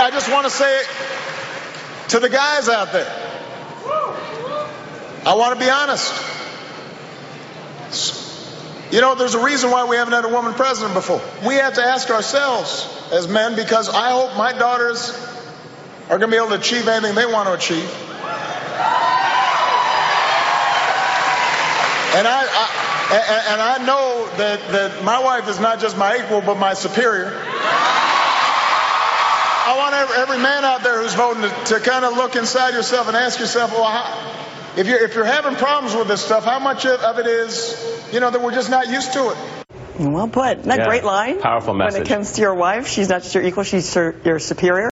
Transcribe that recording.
I just want to say to the guys out there, I want to be honest. You know, there's a reason why we haven't had a woman president before. We have to ask ourselves as men, because I hope my daughters are going to be able to achieve anything they want to achieve. And I know that my wife is not just my equal, but my superior. I want every man out there who's voting to kind of look inside yourself and ask yourself, well, if you're having problems with this stuff, how much of it is, you know, that we're just not used to it? Well put. Isn't that a great line? Powerful message. When it comes to your wife, she's not just your equal, she's your superior.